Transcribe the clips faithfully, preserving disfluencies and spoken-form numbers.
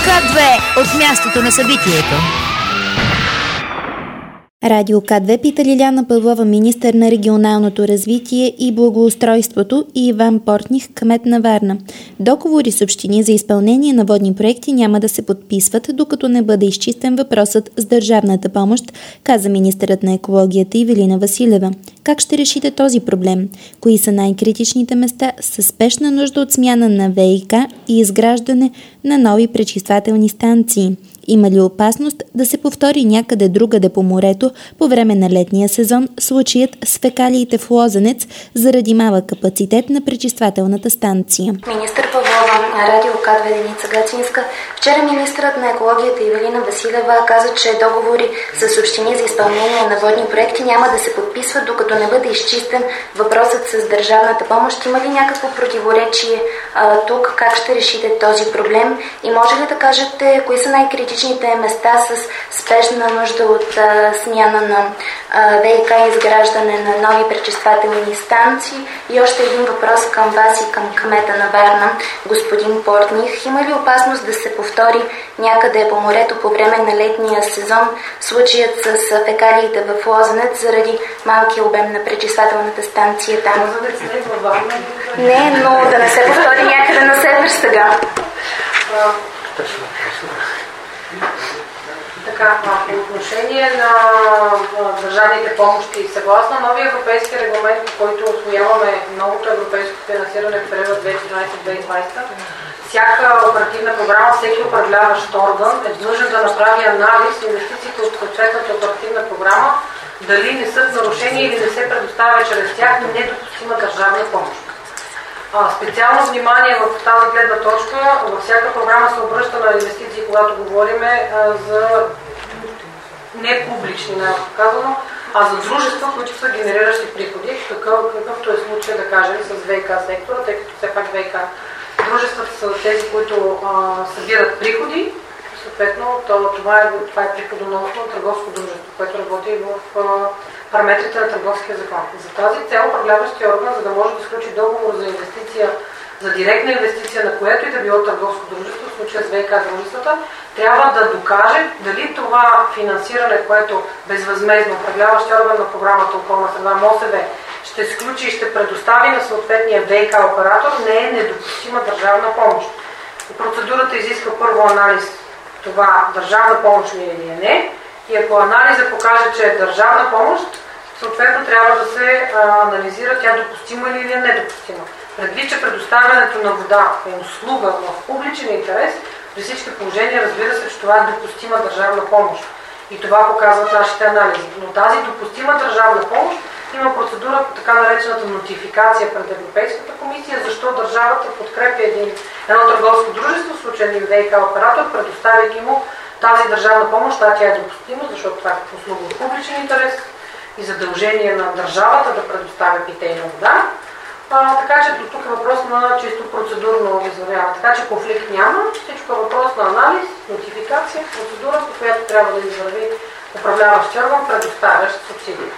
К две от мястото на събитието. Радио К две пита Лиляна Павлова, министър на регионалното развитие и благоустройството, и Иван Портних, кмет на Варна. Договори с общини за изпълнение на водни проекти няма да се подписват, докато не бъде изчистен въпросът с държавната помощ, каза министърът на екологията Ивелина Василева. Как ще решите този проблем? Кои са най-критичните места с спешна нужда от смяна на ВиК и изграждане на нови пречиствателни станции? Има ли опасност да се повтори някъде другаде по морето по време на летния сезон случаят с фекалиите в Лозенец заради малък капацитет на пречиствателната станция? Министър Павлова, Радио К две Деница Гацинска. Вчера министърът на екологията Ивелина Василева каза, че договори с общини за изпълнение на водни проекти няма да се подписват, докато не бъде изчистен въпросът с държавната помощ. Има ли някакво противоречие а, тук? Как ще решите този проблем? И може ли да кажете кои са най-критични места с спешна нужда от а, смяна на а, ВиК и изграждане на нови пречиствателни станции? И още един въпрос към вас и към кмета на Варна, господин Портних. Има ли опасност да се повтори някъде по морето по време на летния сезон случаят с фекалиите в Лозенец заради малкия обем на пречиствателната станция там? Не, но да не се повтори някъде на север сега. Така, по отношение на държавните помощи, съгласно новия европейски регламент, по който усвояваме новото европейско финансиране в периода две хиляди и четиринадесета - две хиляди и двадесета, всяка оперативна програма, всеки управляващ орган е длъжен да направи анализ на инвестициите от съответната оперативна програма, дали не са в нарушение или не се предоставя чрез тях недопустима държавна помощ. А, специално внимание в тази гледна точка, във всяка програма се обръща на инвестиции, когато говорим а, за не публични, казано, а за дружества, които са генериращи приходи, такъв, какъвто е случай, да кажем, с ВиК сектора, тъй като все пак ВиК дружествата са тези, които а, събират приходи, съответно това е, това е приходоносно търговско дружество, което работи в а, параметрите на търговския закон. За тази цел управляващия орган, за да може да сключи договор за инвестиция, за директна инвестиция на което и да било търговско дружество, в случая с ВиК дружествата, трябва да докаже дали това финансиране, което безвъзмездно управляващия орган на програмата Околна среда МОСВ ще сключи и ще предостави на съответния ВиК оператор, не е недопустима държавна помощ. И процедурата изисква първо анализ това държавна помощ ли е или не. И ако анализа покаже, че е държавна помощ, съответно трябва да се а, анализира тя допустима ли или е недопустима. Предвид, че предоставянето на вода е услуга в публичен интерес, при всички положения разбира се, че това е допустима държавна помощ. И това показват нашите анализи. Но тази допустима държавна помощ има процедура по така наречената нотификация пред Европейската комисия, защо държавата подкрепя един, едно търговско дружество, в случая един ВиК оператор, предоставяйки му тази държавна помощ, а тя е допустима, защото това е услуга от публичен интерес и задължение на държавата да предоставя питейна вода. А, така че до тук е въпрос на чисто процедурно извървяване. Така че конфликт няма, всичко е въпрос на анализ, нотификация, процедура, по която трябва да извърви управляващ орган, предоставящ субсидия.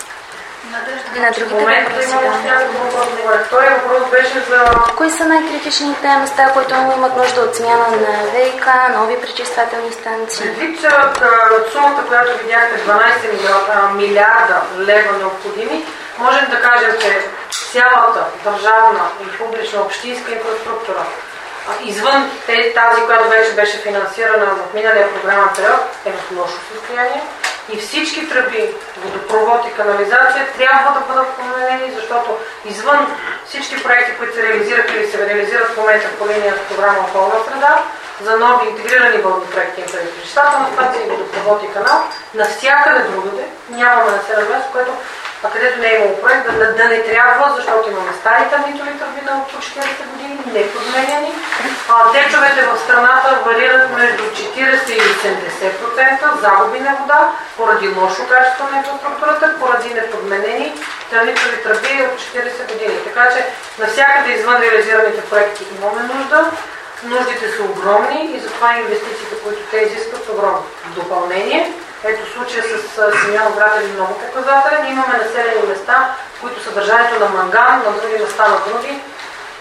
На другите въпроси. Втория въпрос беше за... Кои са най-критичните места, които имат нужда от смяна на ВиК, нови пречиствателни станции? Предвид сумата, която видяхте, дванадесет милиарда лева необходими, можем да кажем, че цялата държавна и публична общинска инфраструктура, извън тази, която вече беше финансирана в миналия програмен период, е в лошо състояние. И всички тръби, водопровод и канализация трябва да бъдат променени, защото извън всички проекти, които се реализираха или се реализират в момента по линия с програма Околна среда, за нови интегрирани водни проекти на пречиствателна станция и водопровод и канал, навсякъде другаде нямаме населено място, което а където не е имало проект, да, да не трябва, защото имаме стари търнитови тръби на около четиридесет години, не подменяни. Течовете в страната варират между четиридесет и осемдесет процента загуби на вода, поради лошо качество на инфраструктурата, поради неподменени търнитови тръби от четиридесет години. Така че навсякъде извън реализираните проекти имаме нужда. Нуждите са огромни и затова инвестициите, които те изискват, са огромни. В допълнение, ето случая с Симеонов-град е много показателен. Имаме населени места, в които съдържанието на манган, на други места на други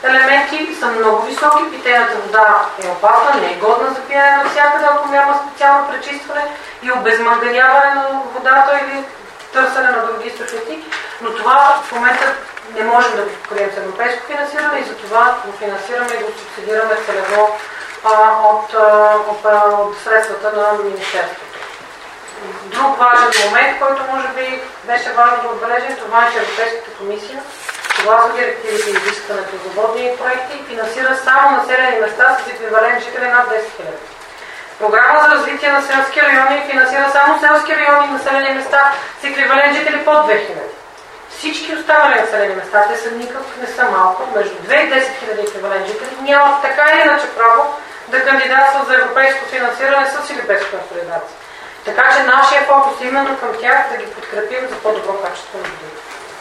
елементи са много високи, питейната вода е опасна, не е годна за пиене навсякъде, ако няма специално пречистване и обезманганяване на водата или търсене на други източници, но това в момента не можем да го покрием с европейско финансиране и затова го финансираме и го субсидираме целево а, от, от, от средствата на Министерството. Друг важен момент, който може би беше важно да отбележим, това е, че Европейската комисия, съгласно директивите и изискването за водни проекти, финансира само населени места с еквивалент жители над десет хиляди. Програма за развитие на селски райони финансира само селски райони и населени места с еквивалент жители под две хиляди. Всички останали населени места, те са никак не са малко, между две и десет хиляди еквивалент жители, нямат така или иначе право да кандидатстват за европейско финансиране с или без консолидация. Така че нашия фокус е именно към тях да ги подкрепим за по-добро качество на водите.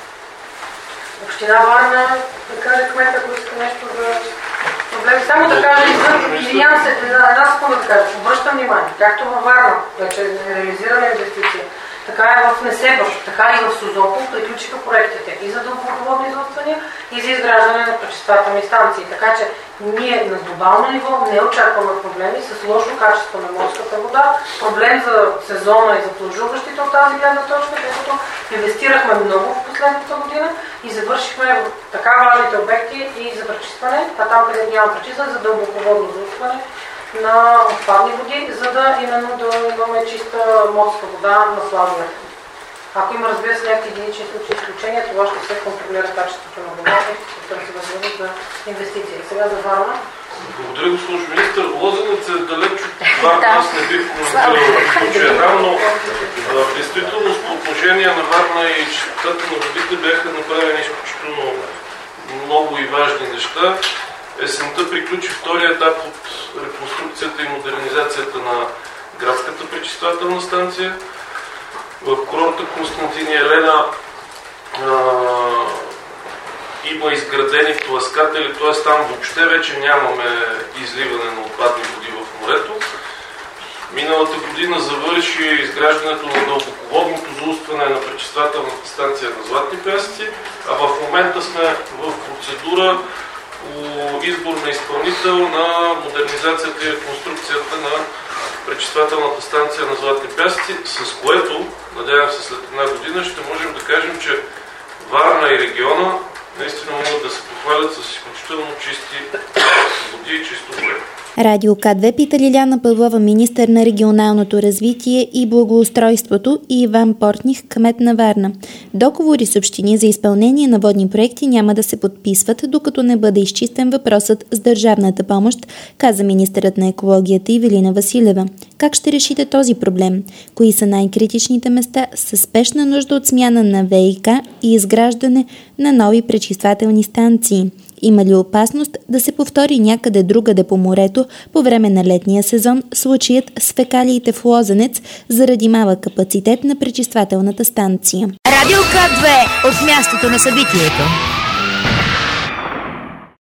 Община Варна, да каже кмета, ако иска нещо за проблеми. Само да кажа и за Илиян се, една секунда да кажа, обръщам внимание, както във Варна вече е реализирана инвестиция, така и в Несебър, така и в Созопол приключиха проектите и за дълбоководни излъчвания, и за изграждане на пречиствателни станции. Така че ние на глобално ниво не очакваме проблеми с лошо качество на морската вода, проблем за сезона и за плажуващите от тази гледна точка, тъй като инвестирахме много в последната година и завършихме така важните обекти и за пречистване, а там къде няма пречистване, за дълбоководно излъчване на отпадни води, за да именно да имаме чиста морска вода на плажовете. Ако има, разбира се, някакви единични случаи изключения, това ще се контролира качеството на водата и ще се търси възможност за инвестиции. Сега за Варна. Благодаря, госпожо министър. Лозенец е далеч от Варна, аз не бих коментирал случая там, но в действителност по отношение на Варна и чистотата на водите бяха направени изключително много и важни неща. Есента приключи втория етап от реконструкцията и модернизацията на градската пречиствателна станция. В курорта Константин и Елена а, има изградени тласкатели, т.е. там въобще вече нямаме изливане на отпадни води в морето. Миналата година завърши изграждането на дълбоководното заустване на пречиствателната станция на Златни пясъци, а в момента сме в процедура по избор на изпълнител на модернизацията и реконструкцията на пречиствателната станция на Златни пясъци, с което, надявам се след една година, ще можем да кажем, че Варна и региона наистина могат да се похвалят с изключително чисти води и чисто море. Радио К две пита Лиляна Павлова, министър на регионалното развитие и благоустройството, и Иван Портних, кмет на Варна. Договори с общини за изпълнение на водни проекти няма да се подписват, докато не бъде изчистен въпросът с държавната помощ, каза министърът на екологията Ивелина Василева. Как ще решите този проблем? Кои са най-критичните места с спешна нужда от смяна на ВиК и изграждане на нови пречиствателни станции? Има ли опасност да се повтори някъде другаде по морето по време на летния сезон случаят с фекалиите в Лозенец заради малък капацитет на пречиствателната станция? Радио К две от мястото на събитието.